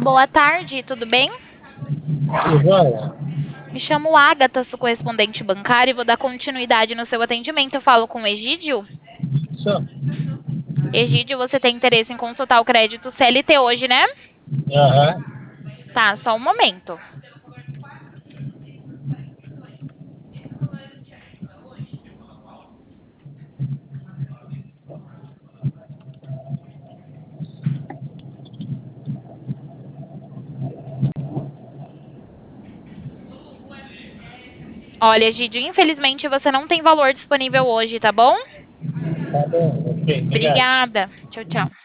Boa tarde, tudo bem? Tudo jóia? Me chamo Agatha, sou correspondente bancária e vou dar continuidade no seu atendimento. Eu falo com o Egídio. Isso. Egídio, você tem interesse em consultar o crédito CLT hoje, né? Aham. Tá, só um momento. Olha, Egídio, infelizmente você não tem valor disponível hoje, tá bom? Tá bom, ok, obrigado. Obrigada. Tchau, tchau.